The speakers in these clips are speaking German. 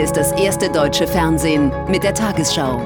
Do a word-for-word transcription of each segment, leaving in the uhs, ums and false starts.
ist das erste deutsche Fernsehen mit der Tagesschau.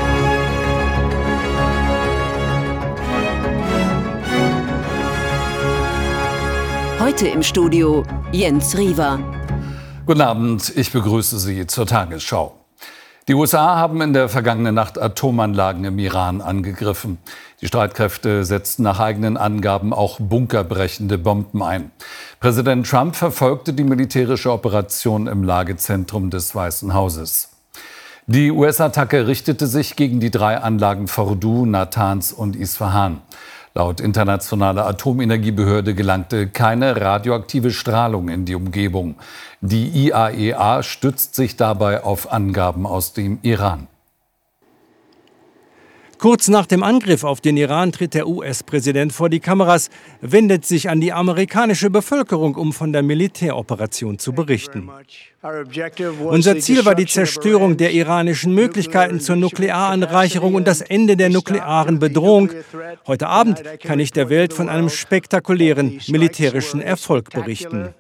Heute im Studio Jens Riewer. Guten Abend, ich begrüße Sie zur Tagesschau. Die U S A haben in der vergangenen Nacht Atomanlagen im Iran angegriffen. Die Streitkräfte setzten nach eigenen Angaben auch bunkerbrechende Bomben ein. Präsident Trump verfolgte die militärische Operation im Lagezentrum des Weißen Hauses. Die U S-Attacke richtete sich gegen die drei Anlagen Fordow, Natanz und Isfahan. Laut internationaler Atomenergiebehörde gelangte keine radioaktive Strahlung in die Umgebung. Die I A E A stützt sich dabei auf Angaben aus dem Iran. Kurz nach dem Angriff auf den Iran tritt der U S-Präsident vor die Kameras, wendet sich an die amerikanische Bevölkerung, um von der Militäroperation zu berichten. Unser Ziel war die Zerstörung der iranischen Möglichkeiten zur Nuklearanreicherung und das Ende der nuklearen Bedrohung. Heute Abend kann ich der Welt von einem spektakulären militärischen Erfolg berichten.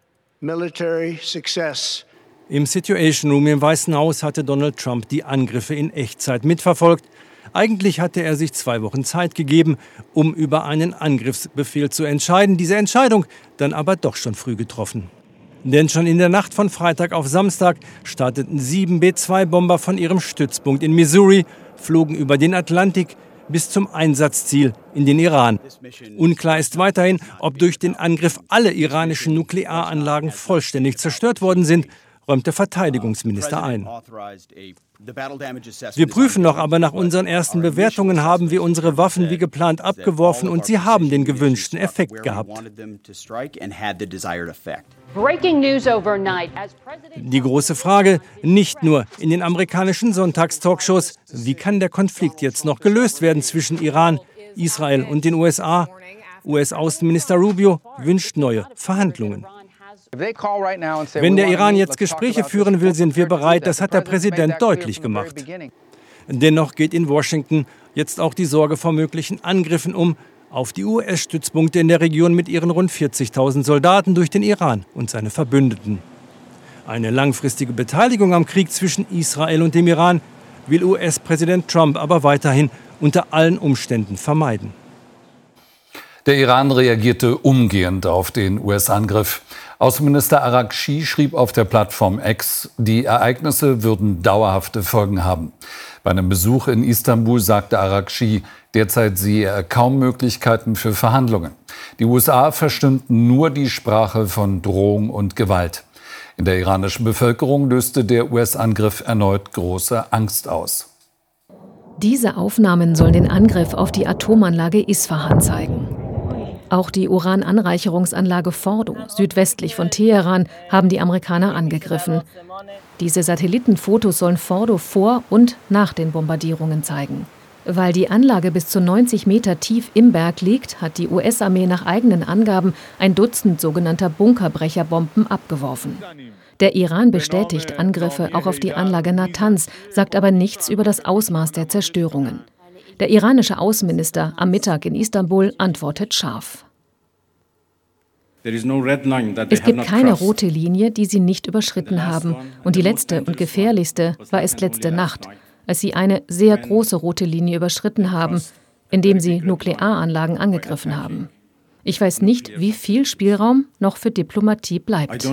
Im Situation Room im Weißen Haus hatte Donald Trump die Angriffe in Echtzeit mitverfolgt. Eigentlich hatte er sich zwei Wochen Zeit gegeben, um über einen Angriffsbefehl zu entscheiden. Diese Entscheidung dann aber doch schon früh getroffen. Denn schon in der Nacht von Freitag auf Samstag starteten sieben B zwei Bomber von ihrem Stützpunkt in Missouri, flogen über den Atlantik bis zum Einsatzziel in den Iran. Unklar ist weiterhin, ob durch den Angriff alle iranischen Nuklearanlagen vollständig zerstört worden sind, räumt der Verteidigungsminister ein. Wir prüfen noch, aber nach unseren ersten Bewertungen haben wir unsere Waffen wie geplant abgeworfen und sie haben den gewünschten Effekt gehabt. Die große Frage, nicht nur in den amerikanischen Sonntagstalkshows, wie kann der Konflikt jetzt noch gelöst werden zwischen Iran, Israel und den U S A? U S-Außenminister Rubio wünscht neue Verhandlungen. Wenn der Iran jetzt Gespräche führen will, sind wir bereit, das hat der Präsident deutlich gemacht. Dennoch geht in Washington jetzt auch die Sorge vor möglichen Angriffen um auf die U S-Stützpunkte in der Region mit ihren rund vierzigtausend Soldaten durch den Iran und seine Verbündeten. Eine langfristige Beteiligung am Krieg zwischen Israel und dem Iran will U S-Präsident Trump aber weiterhin unter allen Umständen vermeiden. Der Iran reagierte umgehend auf den U S-Angriff. Außenminister Araghchi schrieb auf der Plattform X, die Ereignisse würden dauerhafte Folgen haben. Bei einem Besuch in Istanbul sagte Araghchi, derzeit sehe er kaum Möglichkeiten für Verhandlungen. Die U S A verstünden nur die Sprache von Drohung und Gewalt. In der iranischen Bevölkerung löste der U S-Angriff erneut große Angst aus. Diese Aufnahmen sollen den Angriff auf die Atomanlage Isfahan zeigen. Auch die Urananreicherungsanlage Fordow, südwestlich von Teheran, haben die Amerikaner angegriffen. Diese Satellitenfotos sollen Fordow vor und nach den Bombardierungen zeigen. Weil die Anlage bis zu neunzig Meter tief im Berg liegt, hat die U S-Armee nach eigenen Angaben ein Dutzend sogenannter Bunkerbrecherbomben abgeworfen. Der Iran bestätigt Angriffe auch auf die Anlage Natanz, sagt aber nichts über das Ausmaß der Zerstörungen. Der iranische Außenminister am Mittag in Istanbul antwortet scharf. Es gibt keine rote Linie, die sie nicht überschritten haben. Und die letzte und gefährlichste war es letzte Nacht, als sie eine sehr große rote Linie überschritten haben, indem sie Nuklearanlagen angegriffen haben. Ich weiß nicht, wie viel Spielraum noch für Diplomatie bleibt.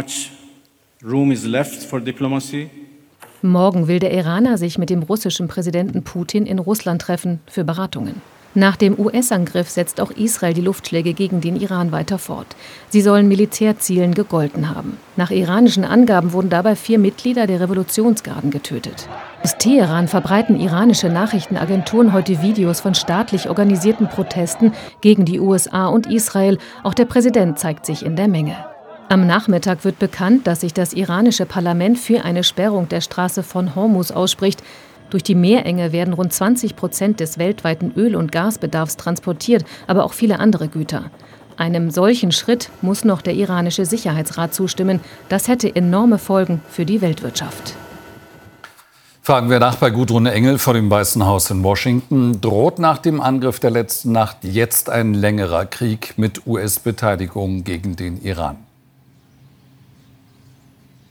Morgen will der Iraner sich mit dem russischen Präsidenten Putin in Russland treffen für Beratungen. Nach dem U S-Angriff setzt auch Israel die Luftschläge gegen den Iran weiter fort. Sie sollen Militärzielen gegolten haben. Nach iranischen Angaben wurden dabei vier Mitglieder der Revolutionsgarden getötet. Aus Teheran verbreiten iranische Nachrichtenagenturen heute Videos von staatlich organisierten Protesten gegen die U S A und Israel. Auch der Präsident zeigt sich in der Menge. Am Nachmittag wird bekannt, dass sich das iranische Parlament für eine Sperrung der Straße von Hormuz ausspricht. Durch die Meerenge werden rund zwanzig Prozent des weltweiten Öl- und Gasbedarfs transportiert, aber auch viele andere Güter. Einem solchen Schritt muss noch der iranische Sicherheitsrat zustimmen. Das hätte enorme Folgen für die Weltwirtschaft. Fragen wir nach bei Gudrun Engel vor dem Weißen Haus in Washington. Droht nach dem Angriff der letzten Nacht jetzt ein längerer Krieg mit U S-Beteiligung gegen den Iran?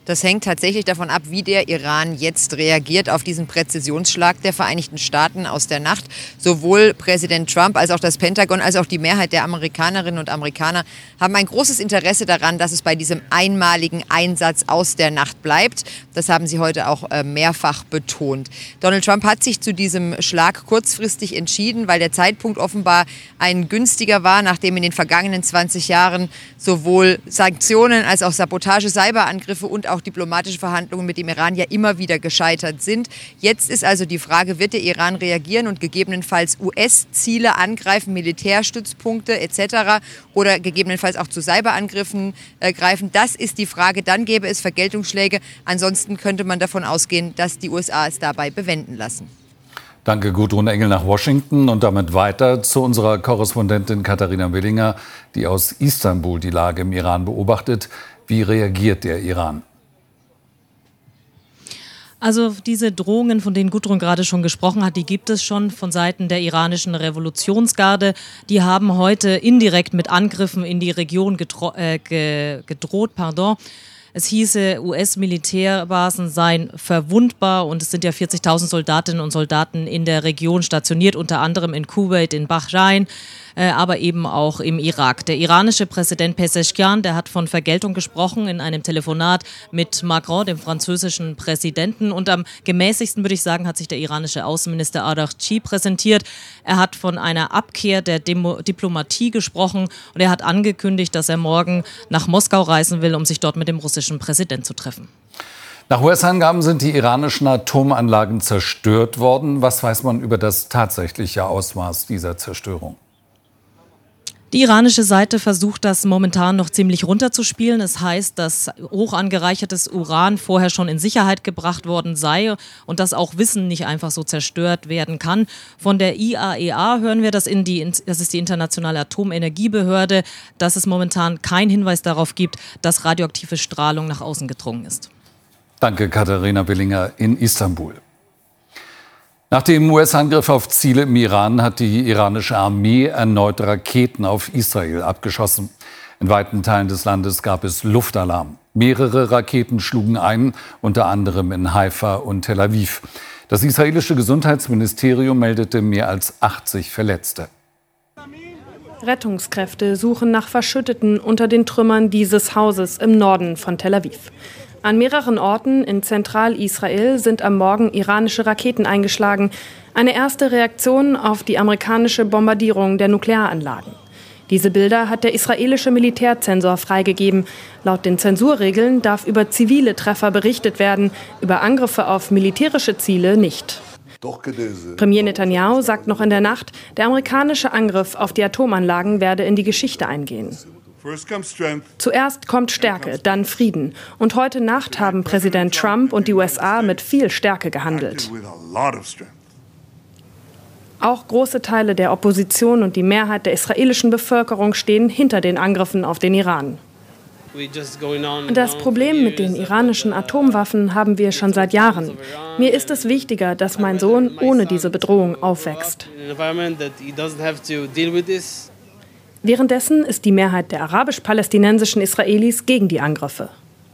Das hängt tatsächlich davon ab, wie der Iran jetzt reagiert auf diesen Präzisionsschlag der Vereinigten Staaten aus der Nacht. Sowohl Präsident Trump als auch das Pentagon als auch die Mehrheit der Amerikanerinnen und Amerikaner haben ein großes Interesse daran, dass es bei diesem einmaligen Einsatz aus der Nacht bleibt. Das haben sie heute auch äh, mehrfach betont. Donald Trump hat sich zu diesem Schlag kurzfristig entschieden, weil der Zeitpunkt offenbar ein günstiger war, nachdem in den vergangenen zwanzig Jahren sowohl Sanktionen als auch Sabotage, Cyberangriffe und auch diplomatische Verhandlungen mit dem Iran ja immer wieder gescheitert sind. Jetzt ist also die Frage, wird der Iran reagieren und gegebenenfalls U S-Ziele angreifen, Militärstützpunkte et cetera oder gegebenenfalls auch zu Cyberangriffen äh, greifen? Das ist die Frage. Dann gäbe es Vergeltungsschläge. Ansonsten könnte man davon ausgehen, dass die U S A es dabei bewenden lassen. Danke, Gudrun Engel nach Washington. Und damit weiter zu unserer Korrespondentin Katharina Willinger, die aus Istanbul die Lage im Iran beobachtet. Wie reagiert der Iran? Also diese Drohungen, von denen Gudrun gerade schon gesprochen hat, die gibt es schon von Seiten der iranischen Revolutionsgarde. Die haben heute indirekt mit Angriffen in die Region gedro- äh, ge- gedroht. Pardon. Es hieße, U S-Militärbasen seien verwundbar und es sind ja vierzigtausend Soldatinnen und Soldaten in der Region stationiert, unter anderem in Kuwait, in Bahrain, äh, aber eben auch im Irak. Der iranische Präsident Pezeshkian, der hat von Vergeltung gesprochen in einem Telefonat mit Macron, dem französischen Präsidenten. Und am gemäßigsten, würde ich sagen, hat sich der iranische Außenminister Araghchi präsentiert. Er hat von einer Abkehr der Demo- Diplomatie gesprochen und er hat angekündigt, dass er morgen nach Moskau reisen will, um sich dort mit dem russischen Präsident zu treffen. Nach U S-Angaben sind die iranischen Atomanlagen zerstört worden. Was weiß man über das tatsächliche Ausmaß dieser Zerstörung? Die iranische Seite versucht das momentan noch ziemlich runterzuspielen. Es heißt, dass hoch angereichertes Uran vorher schon in Sicherheit gebracht worden sei und dass auch Wissen nicht einfach so zerstört werden kann. Von der I A E A hören wir, dass in die, das ist die Internationale Atomenergiebehörde, dass es momentan keinen Hinweis darauf gibt, dass radioaktive Strahlung nach außen gedrungen ist. Danke, Katharina Willinger in Istanbul. Nach dem U S-Angriff auf Ziele im Iran hat die iranische Armee erneut Raketen auf Israel abgeschossen. In weiten Teilen des Landes gab es Luftalarm. Mehrere Raketen schlugen ein, unter anderem in Haifa und Tel Aviv. Das israelische Gesundheitsministerium meldete mehr als achtzig Verletzte. Rettungskräfte suchen nach Verschütteten unter den Trümmern dieses Hauses im Norden von Tel Aviv. An mehreren Orten in Zentralisrael sind am Morgen iranische Raketen eingeschlagen. Eine erste Reaktion auf die amerikanische Bombardierung der Nuklearanlagen. Diese Bilder hat der israelische Militärzensor freigegeben. Laut den Zensurregeln darf über zivile Treffer berichtet werden, über Angriffe auf militärische Ziele nicht. Premier Netanyahu sagt noch in der Nacht, der amerikanische Angriff auf die Atomanlagen werde in die Geschichte eingehen. Zuerst kommt Stärke, dann Frieden. Und heute Nacht haben Präsident Trump und die U S A mit viel Stärke gehandelt. Auch große Teile der Opposition und die Mehrheit der israelischen Bevölkerung stehen hinter den Angriffen auf den Iran. Das Problem mit den iranischen Atomwaffen haben wir schon seit Jahren. Mir ist es wichtiger, dass mein Sohn ohne diese Bedrohung aufwächst. Währenddessen ist die Mehrheit der arabisch-palästinensischen Israelis gegen die Angriffe.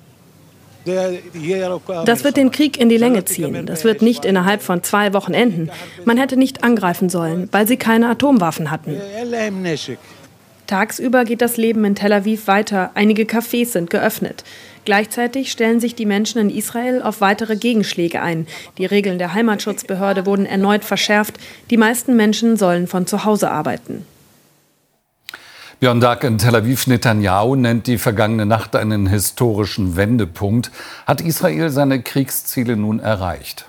Das wird den Krieg in die Länge ziehen. Das wird nicht innerhalb von zwei Wochen enden. Man hätte nicht angreifen sollen, weil sie keine Atomwaffen hatten. Tagsüber geht das Leben in Tel Aviv weiter. Einige Cafés sind geöffnet. Gleichzeitig stellen sich die Menschen in Israel auf weitere Gegenschläge ein. Die Regeln der Heimatschutzbehörde wurden erneut verschärft. Die meisten Menschen sollen von zu Hause arbeiten. Björn Dag in Tel Aviv. Netanyahu nennt die vergangene Nacht einen historischen Wendepunkt. Hat Israel seine Kriegsziele nun erreicht?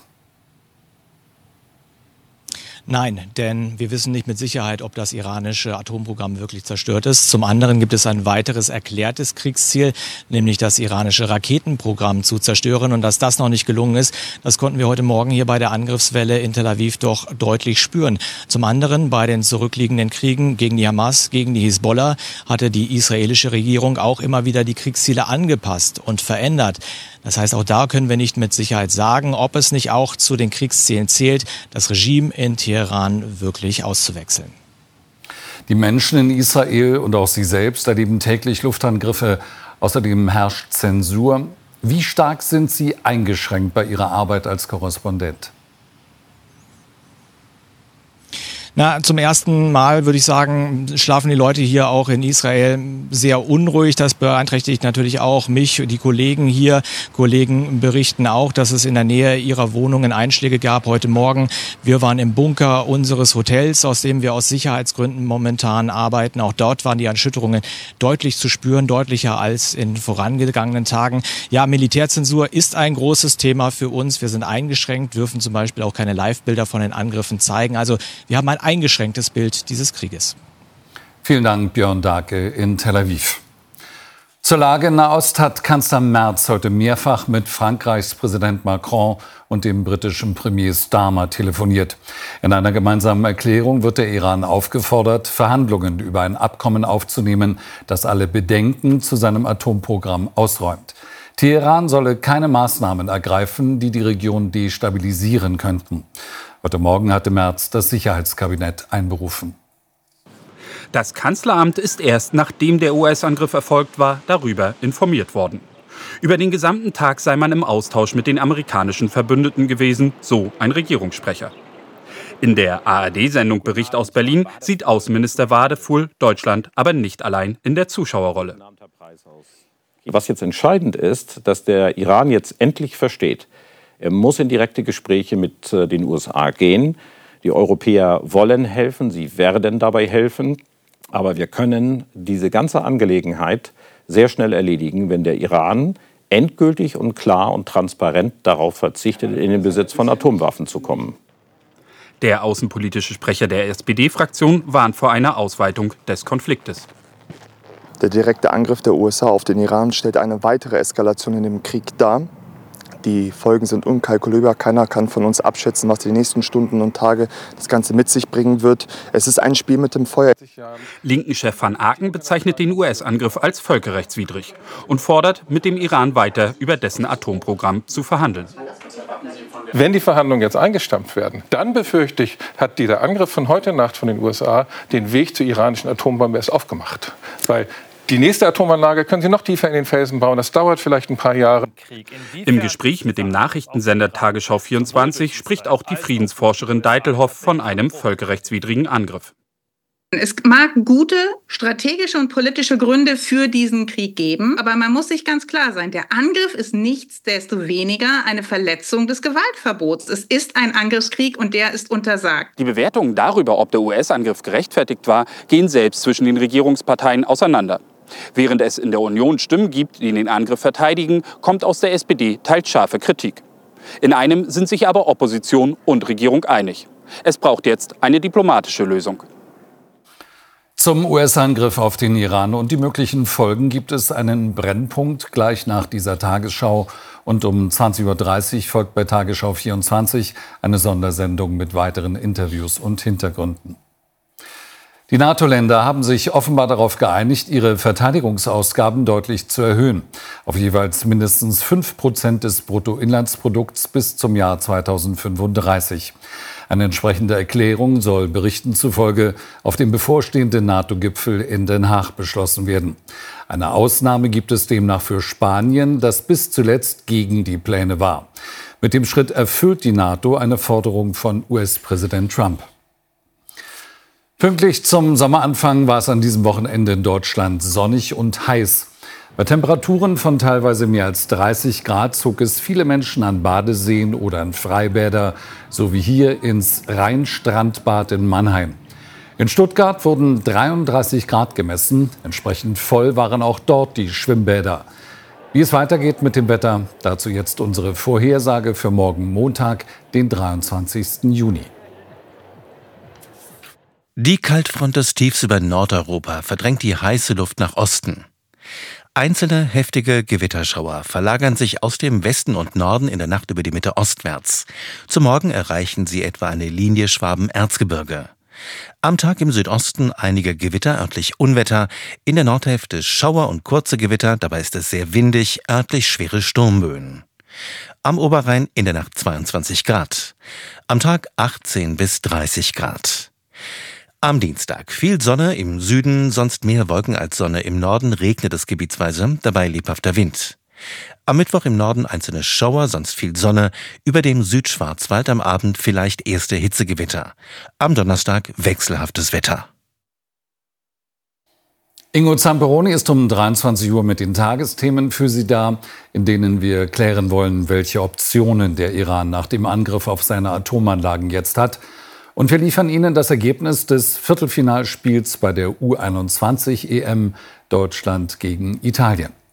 Nein, denn wir wissen nicht mit Sicherheit, ob das iranische Atomprogramm wirklich zerstört ist. Zum anderen gibt es ein weiteres erklärtes Kriegsziel, nämlich das iranische Raketenprogramm zu zerstören. Und dass das noch nicht gelungen ist, das konnten wir heute Morgen hier bei der Angriffswelle in Tel Aviv doch deutlich spüren. Zum anderen bei den zurückliegenden Kriegen gegen die Hamas, gegen die Hisbollah, hatte die israelische Regierung auch immer wieder die Kriegsziele angepasst und verändert. Das heißt, auch da können wir nicht mit Sicherheit sagen, ob es nicht auch zu den Kriegszielen zählt, das Regime in Teheran wirklich auszuwechseln. Die Menschen in Israel und auch Sie selbst erleben täglich Luftangriffe. Außerdem herrscht Zensur. Wie stark sind Sie eingeschränkt bei Ihrer Arbeit als Korrespondent? Na, zum ersten Mal würde ich sagen, schlafen die Leute hier auch in Israel sehr unruhig. Das beeinträchtigt natürlich auch mich, die Kollegen hier. Kollegen berichten auch, dass es in der Nähe ihrer Wohnungen Einschläge gab heute Morgen. Wir waren im Bunker unseres Hotels, aus dem wir aus Sicherheitsgründen momentan arbeiten. Auch dort waren die Erschütterungen deutlich zu spüren, deutlicher als in vorangegangenen Tagen. Ja, Militärzensur ist ein großes Thema für uns. Wir sind eingeschränkt, dürfen zum Beispiel auch keine Live-Bilder von den Angriffen zeigen. Also wir haben ein eingeschränktes Bild dieses Krieges. Vielen Dank, Björn Dahlke in Tel Aviv. Zur Lage in Nahost hat Kanzler Merz heute mehrfach mit Frankreichs Präsident Macron und dem britischen Premier Starmer telefoniert. In einer gemeinsamen Erklärung wird der Iran aufgefordert, Verhandlungen über ein Abkommen aufzunehmen, das alle Bedenken zu seinem Atomprogramm ausräumt. Teheran solle keine Maßnahmen ergreifen, die die Region destabilisieren könnten. Heute Morgen hatte Merz das Sicherheitskabinett einberufen. Das Kanzleramt ist erst nachdem der U S-Angriff erfolgt war, darüber informiert worden. Über den gesamten Tag sei man im Austausch mit den amerikanischen Verbündeten gewesen, so ein Regierungssprecher. In der A R D-Sendung Bericht aus Berlin sieht Außenminister Wadefuhl Deutschland aber nicht allein in der Zuschauerrolle. Was jetzt entscheidend ist, dass der Iran jetzt endlich versteht, er muss in direkte Gespräche mit den U S A gehen. Die Europäer wollen helfen, sie werden dabei helfen. Aber wir können diese ganze Angelegenheit sehr schnell erledigen, wenn der Iran endgültig und klar und transparent darauf verzichtet, in den Besitz von Atomwaffen zu kommen. Der außenpolitische Sprecher der S P D-Fraktion warnt vor einer Ausweitung des Konfliktes. Der direkte Angriff der U S A auf den Iran stellt eine weitere Eskalation in dem Krieg dar. Die Folgen sind unkalkulierbar. Keiner kann von uns abschätzen, was die nächsten Stunden und Tage das Ganze mit sich bringen wird. Es ist ein Spiel mit dem Feuer. Linken-Chef Van Aken bezeichnet den U S-Angriff als völkerrechtswidrig und fordert, mit dem Iran weiter über dessen Atomprogramm zu verhandeln. Wenn die Verhandlungen jetzt eingestampft werden, dann befürchte ich, hat dieser Angriff von heute Nacht von den U S A den Weg zur iranischen Atombombe erst aufgemacht. Weil die nächste Atomanlage können Sie noch tiefer in den Felsen bauen. Das dauert vielleicht ein paar Jahre. Im Gespräch mit dem Nachrichtensender Tagesschau vierundzwanzig spricht auch die Friedensforscherin Deitelhoff von einem völkerrechtswidrigen Angriff. Es mag gute strategische und politische Gründe für diesen Krieg geben, aber man muss sich ganz klar sein, der Angriff ist nichtsdestoweniger eine Verletzung des Gewaltverbots. Es ist ein Angriffskrieg und der ist untersagt. Die Bewertungen darüber, ob der U S-Angriff gerechtfertigt war, gehen selbst zwischen den Regierungsparteien auseinander. Während es in der Union Stimmen gibt, die den Angriff verteidigen, kommt aus der S P D teils scharfe Kritik. In einem sind sich aber Opposition und Regierung einig. Es braucht jetzt eine diplomatische Lösung. Zum U S-Angriff auf den Iran und die möglichen Folgen gibt es einen Brennpunkt gleich nach dieser Tagesschau. Und um zwanzig Uhr dreißig folgt bei Tagesschau vierundzwanzig eine Sondersendung mit weiteren Interviews und Hintergründen. Die NATO-Länder haben sich offenbar darauf geeinigt, ihre Verteidigungsausgaben deutlich zu erhöhen. Auf jeweils mindestens fünf Prozent des Bruttoinlandsprodukts bis zum Jahr zweitausendfünfunddreißig. Eine entsprechende Erklärung soll Berichten zufolge auf dem bevorstehenden NATO-Gipfel in Den Haag beschlossen werden. Eine Ausnahme gibt es demnach für Spanien, das bis zuletzt gegen die Pläne war. Mit dem Schritt erfüllt die NATO eine Forderung von U S-Präsident Trump. Pünktlich zum Sommeranfang war es an diesem Wochenende in Deutschland sonnig und heiß. Bei Temperaturen von teilweise mehr als dreißig Grad zog es viele Menschen an Badeseen oder in Freibäder, so wie hier ins Rheinstrandbad in Mannheim. In Stuttgart wurden dreiunddreißig Grad gemessen. Entsprechend voll waren auch dort die Schwimmbäder. Wie es weitergeht mit dem Wetter, dazu jetzt unsere Vorhersage für morgen Montag, den dreiundzwanzigsten Juni. Die Kaltfront des Tiefs über Nordeuropa verdrängt die heiße Luft nach Osten. Einzelne heftige Gewitterschauer verlagern sich aus dem Westen und Norden in der Nacht über die Mitte ostwärts. Zum Morgen erreichen sie etwa eine Linie Schwaben-Erzgebirge. Am Tag im Südosten einige Gewitter, örtlich Unwetter, in der Nordhälfte Schauer und kurze Gewitter, dabei ist es sehr windig, örtlich schwere Sturmböen. Am Oberrhein in der Nacht zweiundzwanzig Grad. Am Tag achtzehn bis dreißig Grad. Am Dienstag viel Sonne im Süden, sonst mehr Wolken als Sonne im Norden, regnet es gebietsweise, dabei lebhafter Wind. Am Mittwoch im Norden einzelne Schauer, sonst viel Sonne. Über dem Südschwarzwald am Abend vielleicht erste Hitzegewitter. Am Donnerstag wechselhaftes Wetter. Ingo Zamperoni ist um dreiundzwanzig Uhr mit den Tagesthemen für Sie da, in denen wir klären wollen, welche Optionen der Iran nach dem Angriff auf seine Atomanlagen jetzt hat. Und wir liefern Ihnen das Ergebnis des Viertelfinalspiels bei der U einundzwanzig E M Deutschland gegen Italien.